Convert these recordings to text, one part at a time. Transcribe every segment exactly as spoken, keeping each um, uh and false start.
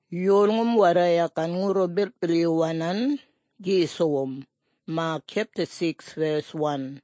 Yolngum waraya kan nguro bilbiliwanan Gisowom. Mark chapter six verse one.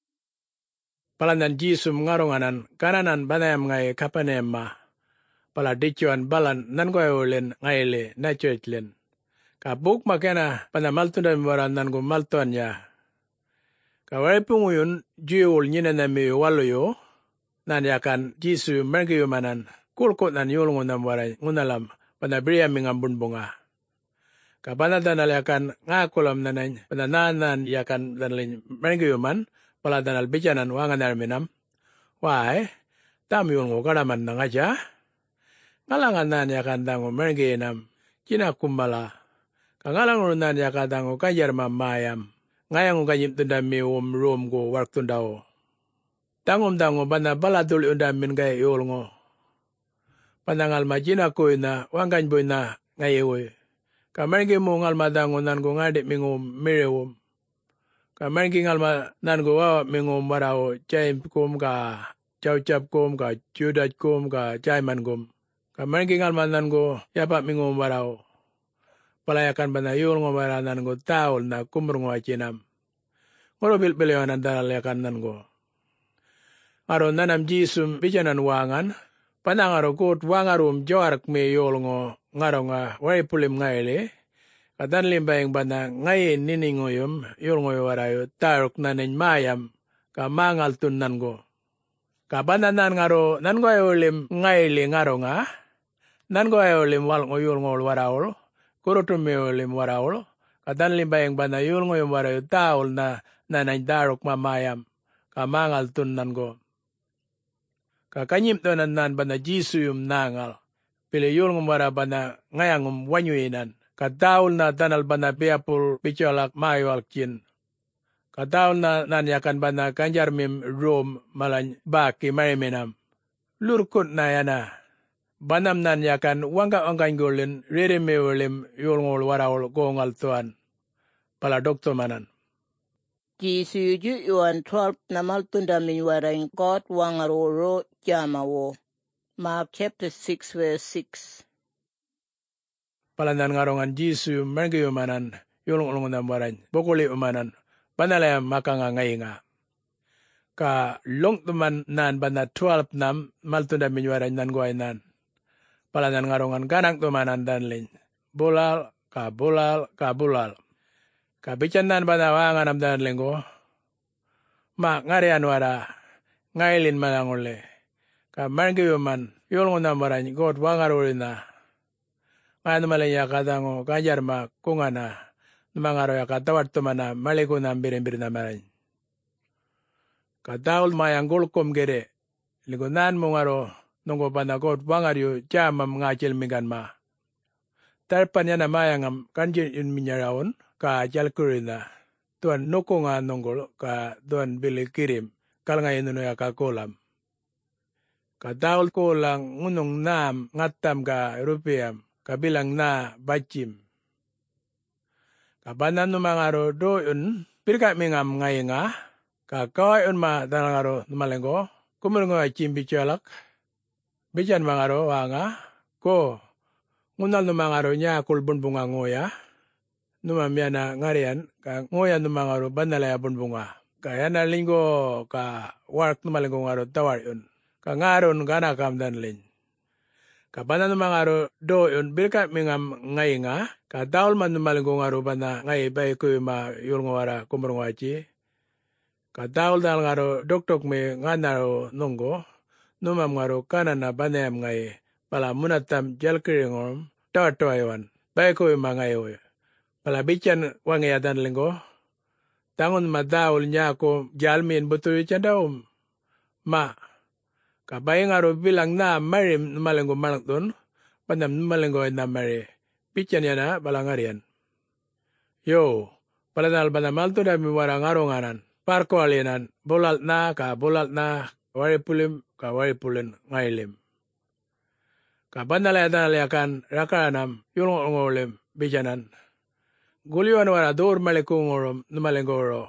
Palanan Jisum ngaronganan kananan banayam ngai kapanem ma. Pala dichuan balan nan goyolen ngaile na churchlen. Ka buk makena pana maltunda miwaran nan go maltuan ya. Ka waripunguyun juyul nyina na mi waloyo. Nan yakan Jisu mergiyo manan kulkot nan yulngo nam waray ngunalam pana bria mingambun bunga. Kabana danal yakan ngakulam nanay panananan yakan danalin mergiyuman pala danal bijanan wangan arminam. Why? Tam yulngo karaman na nga siya. Ngalangan nan yakan dango mergiyinam. Kina kumbala. Kangalang runan yakan dango kajar mamayam. Ngayang kanyip tunda mi um room go work tundao. Tangom dango bana baladul undam min gaya yulngo. Panangal majina ko na wangan boy na ngayewoy. Kamargi mo ngal madango nan go ngadik mingum mirewum. Kamargi ngal ma nan go wawa mingum warao chay kum ka chow chap kum ka chudat kum ka chay man kum. Kamargi ngal ma nan go yapa mingum warao. Palayakan bana yul ngo wara nan go taul na kumur ngo achinam. Ngoro bil bilyanan dalal yakan nan go. Aro nanam jisum bijanan wangan. Panangaro kot wangarum jarak me yul ngo ngaro nga wari pulim ngaile. Kadan limbayang bana ngayin niningoyum yul ngoy warayo tarok nanin mayam ka mangal tun nan go. Kabana nan ngaro nan go ayolim ngaile ngaro nga. Nan go ayolim wal ngo yul ngol warawol. Kurutum ayolim warawol. Kadan limbayang bana yul ngoy warayo taol na nanin darok mamayam ka mangal tun nan go. Kakanyim to nan nan bana Jisu yung nangal. Pili yul ngum wara bana ngayangum wanyuinan. Kadaul na tanal bana piapul picholak mayual kin. Kadaul na nanyakan bana kanjar mim rom malan baki mariminam. Lurkut na yana. Banam nanyakan wangga wanggan gulin riri mewulim yul ngul warawul gongal tuan. Pala doktor manan. Jisu ju yuan twelve na maltunda min warang God wangaroro jamawo. Mark chapter six verse six. Palanan ngarongan Jisu mergiyo manan yulong ulong na waran. Bukuli umanan. Panalaya makanga ngayinga. Ka long tuman nan bana twelve nam maltunda min waran nan guay nan. Palanan ngarongan ganang tumanan danlin. Bulal ka bulal ka bulal. Kabichan nan bana wanganam danlin go. Ma ngarian wara. Ngailin manangule. Ka mergiyo man yulong na waran God wangaruri na. Kaya naman ya katango kajar ma kungana numangaro ya katawat tumana maliko na birin-birin na maran. Kataul mayang gulkom gede ligunan mo ngaro nunggo panakot wangaryo chamam ngachil migan ma. Tarpan yan na mayangam kanjin yun minyaraon ka jalkurina tuan nuko nga nunggol ka tuan bili kirim kal ngayon nuno ya kakolam. Kataul ko lang ngunong nam ngatam ka rupiam. Kabilang na bachim. Kabanan numangaro doon, pirka mingam ngayinga, kakaway un ma danangaro numalenggo, kumulungo ay chimbichalak, bijan mangaro wanga, ko, ngunal numangaro niya kulbun bunga ngoya, numamya na ngarian, ka ngoya numangaro banalaya bunbunga. Kaya na linggo ka work numalenggo ngaro tawar yun, ka ngaron gana kamdanlin. Kabana naman ngaro do yun, birka mingam ngay nga, kadaul man numalinggo ngaro ba na ngay bay ko yung ma yul ngawara kumurungwachi. Kadaul dal ngaro doktok me nga naro nunggo, numam ngaro kanan na banayam ngay, pala munatam jalkiringom, tawa-tawa bay ko yung mga ngay. Pala bichan wangayadan linggo, tangon madaul niya ko jalmin butuyo siya daw, ma. Kabay nga ro bilang na marim numalenggo malak doon, panam numalenggo na mari. Pichan yan na, balang arian. Yo, palanal ba na malto na miwara ngaro nganan, parko alinan, bulal na ka bulal na, wari pulim ka wari pulin ngailim. Kabanalaya danalayakan rakaranam, yulong ungolim, bijanan. Guliwan wara door malikungorом numalenggo ro,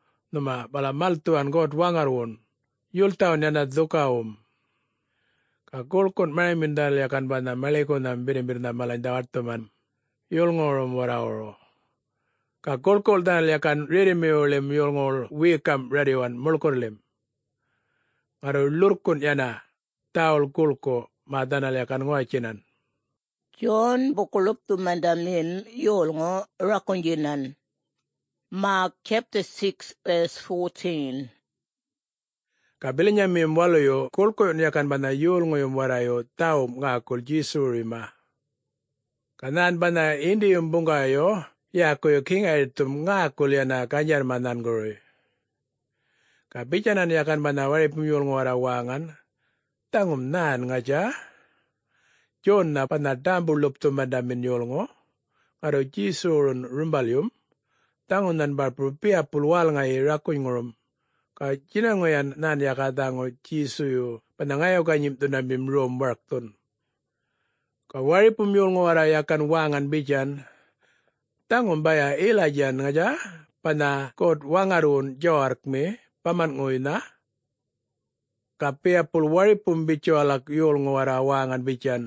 numa bala maltuan god wangarwon, yultaon yan na dukaom. Ka kulkun may mindal yakan bana maliko nam binibir na malay dawartuman. Yulngorum waraoro. Ka kulkul dan yakan riri miulim yulngol wikam radiwan mulkurlim. Ngaro lurkun yana taul kulko madanal yakan ngoachinan. John bukulup tumandamin yolngo rakunjinan. Mark chapter six verse fourteen. Kabilinya mim waloyo kulko yakan bana yulngo yung warayo tau ngakul jisurima. Kanan bana indi yung bungayo yako yo kinga itum ngakul yana kanyar manan goroy. Kabicanan yakan bana wari pumyulngo warawangan tangum nan ngaja. John na panadambu lupto madamin yolngo, ngaro jisurun rumbalium, tangon nan barpupia pulwal ngai rakuy ngorum, ka jinangoyan nan yakatango jisuyo panangayo kanyim to nabim rom warktun. Ka wari pumyolngo wara yakan wangan bijan, tangon baya ilajan ngaja, pana kot wangarun jawark me, paman ngoy na, ka pia pulwari pumbicho alak yolngo wara wangan bijan.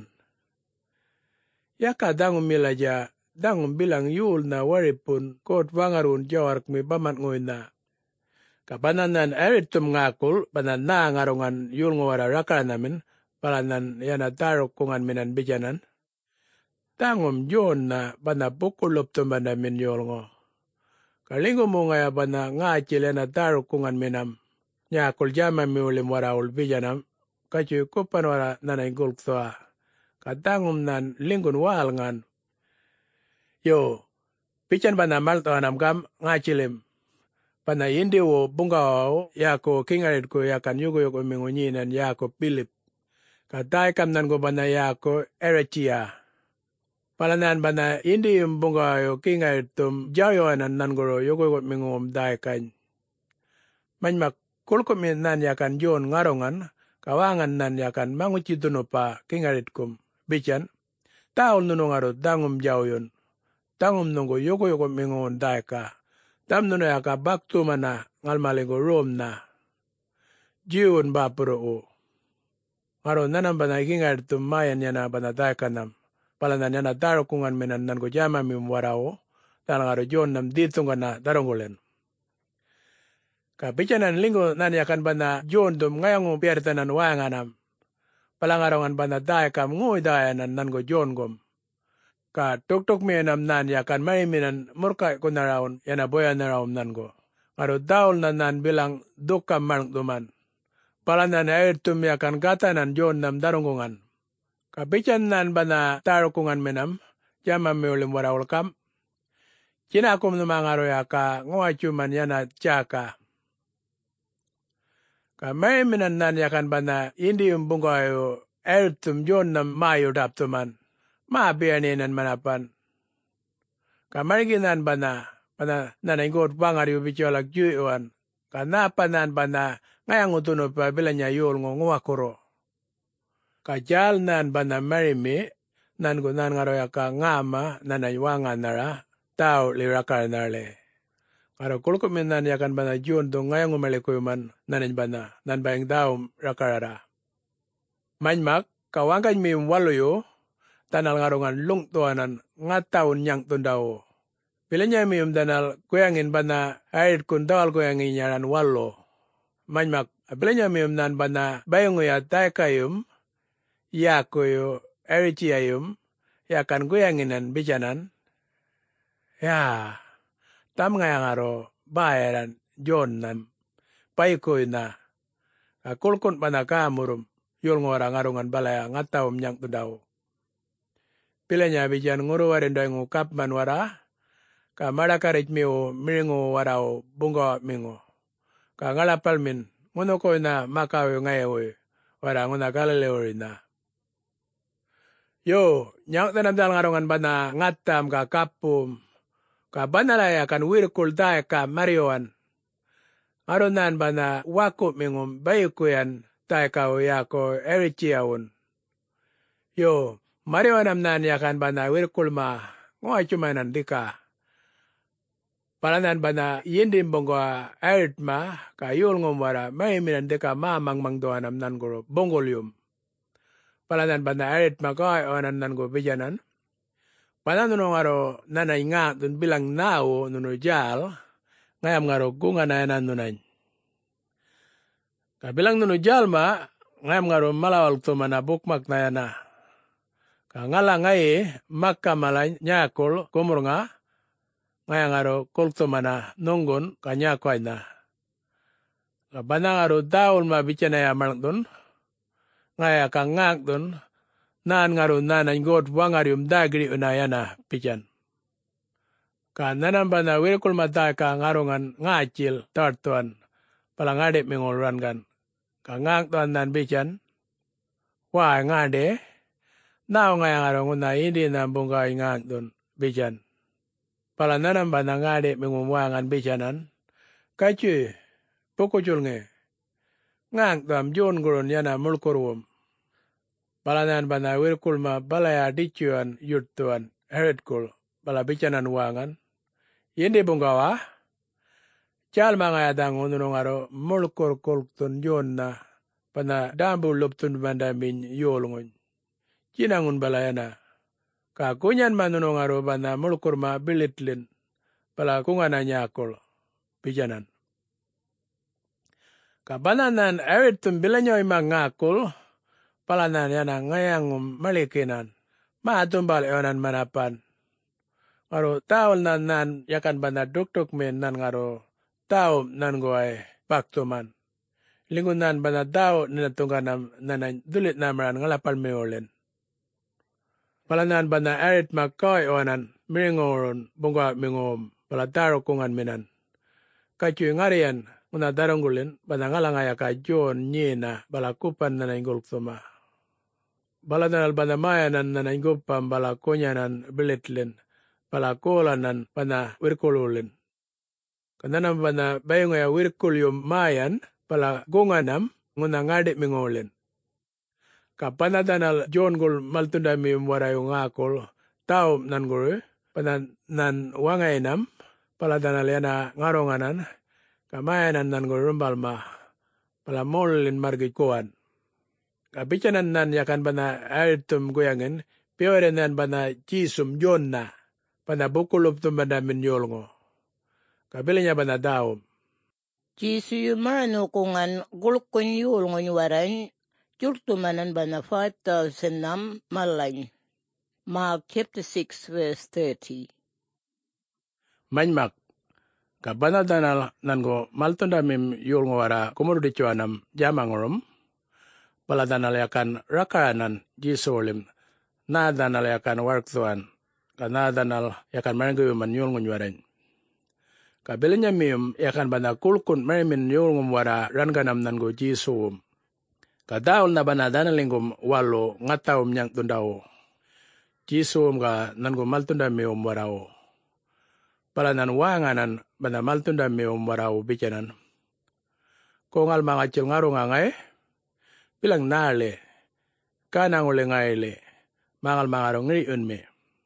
Yaka dangum milaja, dangum bilang yul na waripun kot wangarun jawark mi bamat ngoy na. Kapananan eritum ngakul, panan na ngarongan yul ngawara rakar namin, palanan yana tarok kungan minan bijanan. Dangum yon na bana pukulup tumban namin yul ngo. Kalingo mo ngaya bana ngachil yana tarok kungan minam. Nyakul jama mi ulim waraul bijanam, kacuy kupan wara nanay gulktoa. Katangum nan lingun wal ngan. Yo, pican bana malto anam gam ngachilim. Bana indi wo bungao yako kingarit ko yakan yugo yugo mingunyinan yako Philip. Katay kam nan go bana yako Eretia. Palanan bana indi yung bungao kingarit tum jayo anan nan goro yugo yugo mingum daikan. Manmak kulkumin nan yakan John ngarongan, kawangan nan yakan manguchituno pa kingarit kum. Bican, taul nunong arot dangum jauyon, dangum nunggo yoko yoko mingon daika, tam nuno yaka baktu mana ngalmalingo rom na, jiun bapuro o. Ngaro nanam bana ikingar tum mayan yana bana daika nam, palanan yana daro kungan minan nango jama mim warao, talang aro John nam ditungan na darongulen. Ka bicanan linggo nan yakan bana John dum ngayang piartanan wayanganam, palangarongan bana daya kam ngoy daya nan nango John gom. Ka tok-tok mianam nan yakan may minan murkay ko naraon yana boya naraon nango. Ngaro daul nan nan bilang dukam marang duman. Palanan air tum yakan gata nan John nam darungungan. Ka bican nan bana tarukungan minam, jama miulim warawal kam. Kinakum numangaro yaka ngoy cuman yana jaka. Ka may minan nan yakan bana indi yung bungayo ertum John na mayo daptuman. Maabiyanin manapan. Ka mariginan bana bana nanaygot bangar yung bicholag juyuan. Ka napanan bana ngayang utuno pa bilanya yul ngo nguwakuro. Ka jal nan bana marimi nan ko nan ngaro yaka ngama nanaywangan nara tao lirakar narle. Karo kulko minan yakan bana John do ngayang umalikuyman nanin bana nan bayang daum rakarara. Manmak kawangan mi waloyo tanal ngarongan lungtuanan ngataun nyang tundao. Pilanya mi danal kuyangin bana airit kun dawal kuyangin yaran walo. Manmak pilanya mi nan bana bayang ya taikayum yakoyo eritiayum yakan kuyanginan bijanan. Ya. Tam ngayang aro bayaran John nam paikoy na kulkun panaka murum yul ngora ngarongan balaya ngataum nyang tudaw. Pilanya bijan nguru warin doy ngukap man wara ka marakarit miu miringu warao bunga mingo. Ka ngalapal min nguno koy na makaw ngayawoy wara nguna galalewoy na. Yo, nyang tanamdal ngarongan bana ngatam ka kapum ka banalaya kan wirkul daya ka marioan. Aronan bana wako mingum bayukuyan daya ka uyako eritiawun. Yo, marioanam nan yakan bana wirkul ma ngoy cumanan dika. Palanan bana yindim bongo erit ma ka yul ngumwara may minan dika ma mangmang doanam nan guro bongolium. palanan banda arit makoy onan nan go bijanan. Panan nuno ngaro nanay nga dun bilang nao nuno jal, ngayam ngaro gunga na yanan nunay. Kabilang nuno jal ma, ngayam ngaro malawal to manabukmak na yana. Ka ngala ngaye, makka malay nyakol kumur nga, ngayang ngaro kulto mana nunggon ka nyakoy na. Kabana ngaro daul ma bichanaya malang dun, ngaya ka ngak dun, naan ngaro nanay god wangarium dagri unayana pichan. Ka nanan bana wirkul matay ka ngarongan ngachil tartuan pala ngade mingolran kan. Ka ngak tuan nan pichan, wah ngade, nao ngaya ngarong na hindi na bungkay ngak dun pichan. Pala nanan bana ngade mingumwangan pichanan, kachu pokojul nge, ngak tuam jon guron yana mulkurum. Pala nan bana wirkul ma balaya dichuan yurtuan heretkul pala pichanan wangan. Hindi bungkawa, chal mga yadang ununong aro mulkur kultun jon na pana dambu luptun banda min yolngon. Kinangun balayana. Ka kunyan manunong aro bana mulkur ma bilitlin pala kungana nyakol pichanan. Ka bananan erit tumbilanyoy mangakol pala nan yana ngayangum malikinan. Maatumbal eonan manapan. Ngaro taol nan nan yakan bana duktuk men nan ngaro tao nan goay baktuman. Lingun nan bana tao ninatungkanam nanan dulit namaran ngalapal meolen. Pala nan bana erit makoy onan miringoron bunga mingom pala taro kungan minan. Kacu ngarian una darongulin bana ngalangaya ka jon nyena bala kupan nanan gulktuma. Bala nanal bana mayanan nanan gupam bala kunyanan bilitlin. Pala kolanan bana wirkululin. Kananam bana bayungaya wirkulyum mayan pala gunganam nguna ngadik mingolin. Kapanadanal jon gul maltundami warayo ngakol tao nan guru panan nan wangainam pala danal yana ngaronganan kamayanan nan guru rumbalma pala molin margit kuan. Kapichanan nan yakan bana airtum guyangin piore nan bana jisum jonna pana bukulup tum bana min yolngo. Kabilinya bana daom. Jisu yu marano kungan gulkun yolngo nyuwaran jurtumanan bana five thousand nam malay. Mark chapter six verse thirty. Manmak. Kabana danal nango maltunda mim yolngo wara kumuru dichuanam jamangorum. Pala danal yakan rakanan jisolim. Na danal yakan warktuan. Kana danal yakan marangayuman yolngo nyuwaran. Kabilinya miyum yakan bana kulkun marimin yolngum wara ranganam nango jisum. Kadaul na bana danalingum walo ngataum nyang tundao. Jisum ka nango maltunda miyum warao. Pala nan wanganan bana maltunda miyum warao bichanan. Kongal mga chil ngaro ngangay. Bilang nale. Kanang uli ngayle. Mangal mga ngri unmi.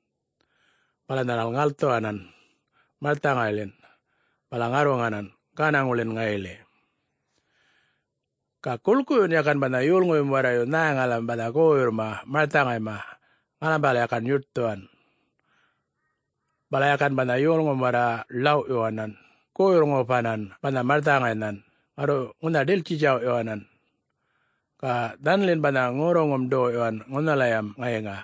Pala nanal ngalto anan. Malta ngaylin. Palangaro nganan, kanang ulin ngayle. Kakulku yun yakan bana yulngo yung warayo na ngalam bana koyur ma, martangay ma, ngalam bala yakan yurtuan. Bala yakan bana yulngo wara lau yoanan, koyur ngo panan, bana martangay nan, aro nguna dil chijaw yoanan. Ka danlin bana ngorongom do yoan, ngunalayam ngayenga.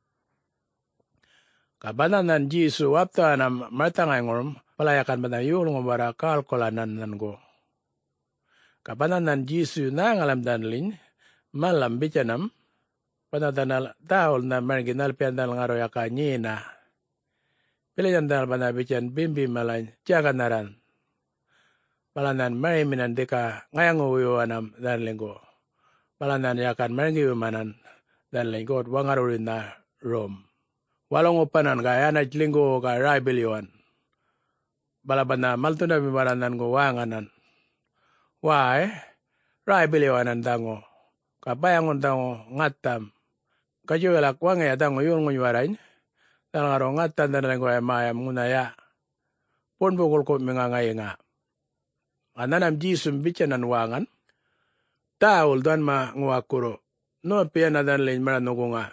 Ka bana nan jisu wapta anam martangay ngorum, palayakan bana yulong wara kalkolanan nango. Kapanan nan jisu na ngalam danlin, malam bichanam, panadanal taol na marginal piandal ngaro yaka nyina. Pilihan danal bana bichan bimbi malay tiyakanaran. Palanan mariminan deka ngayang uyo anam danlinggo. Palanan yakan margiumanan danlinggo at wangarurin na rom. Walong upanan kaya na linggo ka raibiliwan. Balaban na maltunda mibaranan ko wanganan. Why? Rai biliwanan dango. Kapayangon dango ngatam. Kajuelak wangaya dango yung ngunyarain. Dalang aro ngatam dan ko ay mayam ngunaya. Pon bukul ko mingangay nga. Ananam jisum bichanan wangan. Taul dan ma nguakuro. no pian adan lin mara nukunga.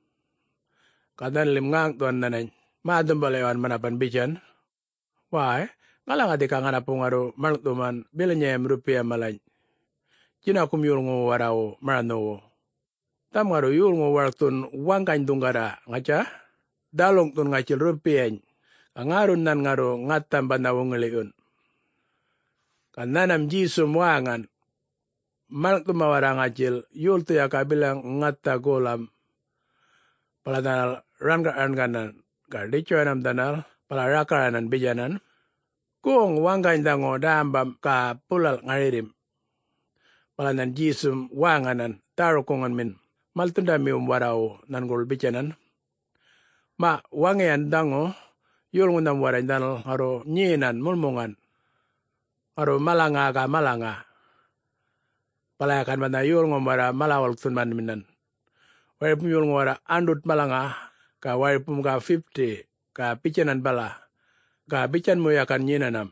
Kadan lim ngang tuan nanay. Maadong balayan manapan bijan. Why? Ngalang adi ka nga na pungaro maltuman bilanyem rupiah malay. Kina kumyul ngo warao maranowo. Tam ngaro yul ngo wartun wangkain tunggara ngaca. Dalong tun ngacil rupiah. Angarun nan ngaro ngatam banawong ngeliun. Kananam jisum wangan. Maltum mawara ngacil yul tu ya kabilang ngata golam. Paladanal rangkaan kanan. Kardicho anam danal. Palarakaran bijanan. Kung wangkain dango dambam ka pulal ngaririm. Palanan jisum wanganan taro kongan min. Maltunda mium warao nan gol bijanan. Ma wangian dango yul ngunam waray danal haro nyinan mulmungan. Haro malanga ka malanga. Palayakan banda yul ngomara malawal tunman minan. Waripum yul ngomara andut malanga ka waripum ka fifty ka bijanan bala. Ka bijan mo yakan nyinanam.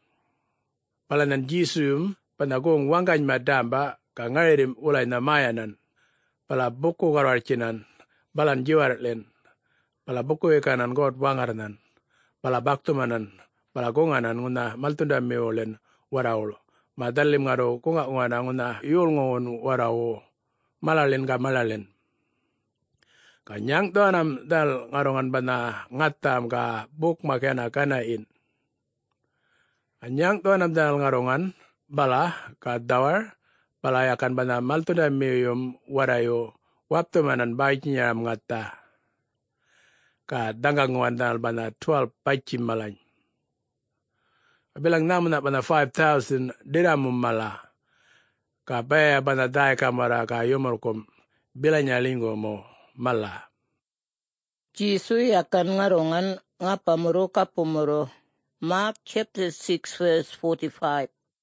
Palanan jisum panagong wangkany madamba ka ngaririm ulay na mayanan. Pala buko kararchinan balan jiwaratlen. Pala buko ikanan god wangarnan. Pala baktumanan. Pala gonganan nguna maltunda meolen waraulo. Madalim ngaro kunga ngana nguna yul ngon warao malalin ka malalin. Kanyang doanam dal ngarongan bana ngatam ka buk makena kanain. Kanyang doanam dal ngarongan bala ka dawar palayakan bana maltuda miyum warayo wapto manan baiknya ngata. Ka dangganguan dal bana twelve pachim malay. Bilang namun na bana five thousand diramum mala. Ka baya bana dai kamara ka yumurkum bilanya linggo mo. Mala. Jisu yakan ngarongan ngapamuro kapumuro. Mark chapter six verse forty-five.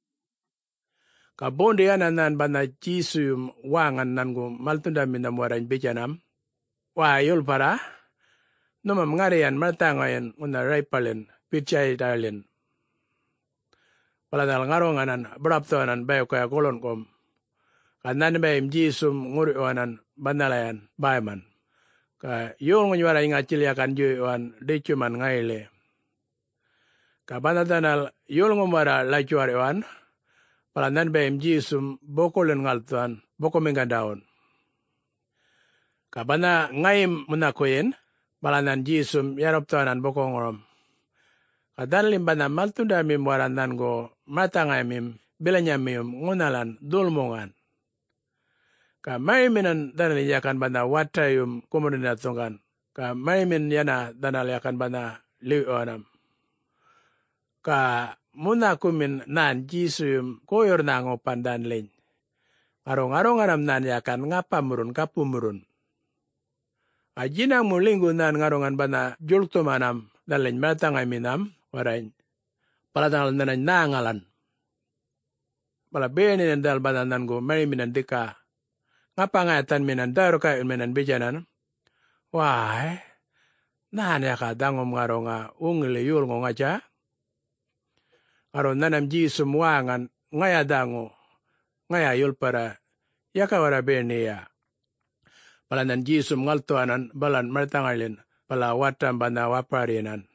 Kabondi anan bana Jisu wangan nangu maltunda minam waran bijanam. Wa yul para. Numa mengarian martangayan una raipalen pichay darlin. Paladal ngaronganan beraptoanan bayo kaya kolon kom. Kanan bayim Jisu nguriwanan bandalayan bayman. Ka yul ngunyara inga ciliakan juiwan dicuman ngaile. Ka bandatanal yul ngumara lacuariwan. Palandan bayim Jisu bokolen ngaltuan boko minggandaon. Ka banda ngaim munakoyen. Palandan Jisu yaraptuanan boko ngorom. Ka danlim banda maltunda mim warandan go matangay mim bilanya mim ngunalan dulmongan. Ka marimin danal yakan bana watayum komunina tongan. Ka marimin yana danal yakan bana liwanam. Ka muna kumin nan Jisuyum koyor na ngopan dan lin. Arong-arong aram nan yakan ngapamurun kapumurun. Ajinang mulinggo nan ngarongan bana jultumanam dan lin matangay minam warain. Palatangal nanan nangalan. Palabenin dal bana nan go marimin dika. Ngapangatan minan daro kayo minan bijanan. Why? Nahan ya ka dangom ngaro nga ungili yul ngo ngaja. Ngaro nanam Jisu muangan ngaya dango. Ngaya yul para yaka wara benia. Palanan Jisu ngaltuanan balan martangalin pala watam bana waparinan.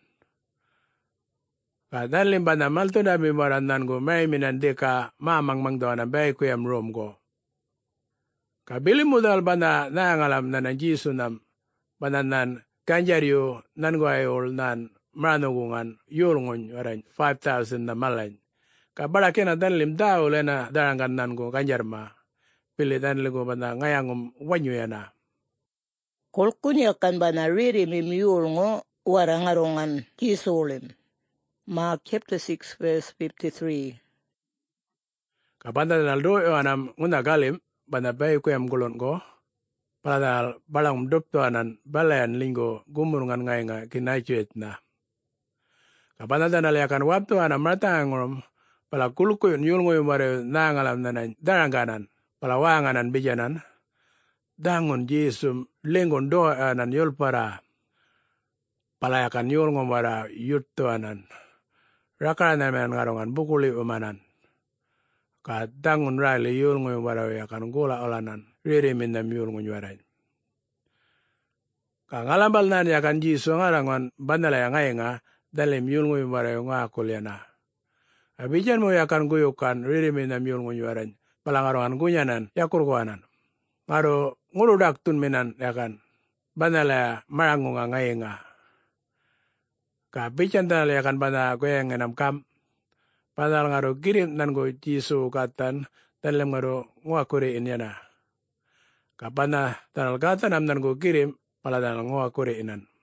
Kadalim bana malto na bimaran nan go may minan deka mamang mangdoanan bay kuyam rom go. Kabili modal bana nangalam na ng Jisu nam bananan kanjaryo nan guayol nan manogungan yulngon waran five thousand na malain. Kabala kena danlim dao lena darangan nan go kanjarma pili danlim go bana ngayangum wanyo yana. Kolkunya kan bana riri mim yulngo warangarongan Jisulim. Mark chapter six verse fifty-three. Kabanda naldo anam unagalim bana bay ko yam gulon go para balang dopto anan balayan linggo gumurungan ngay nga kinaychuet na. Kapana danal yakan wapto anan matangrom pala kuluko yun yul ngoy mare nangalam nanan daranganan pala wanganan bijanan dangon Jisu lingon do anan yul para pala yakan yul ngomara yutto anan rakanan men ngarongan bukuli umanan. Ka dangun rai le yul ngoy mara yakan gula olanan. ririmin na miyul ngunywaran. Ka ngalambal nan yakan jiso ngarangon bandala yang nga dalim miyul ngunywaran nga kulyana. Abijan mo yakan guyukan ririmin na miyul ngunywaran palangarongan gunyanan yakurkuanan. Ngaro nguludak tun minan yakan bandala marangunga nga. Ka bijan tanal yakan banda goyang enam kam. Padahal ngaro kirim nan go jiso katan dalam ngaro ngwakure inyana. Kapana tanal katan am nan go kirim pala tanal ngwakure inan.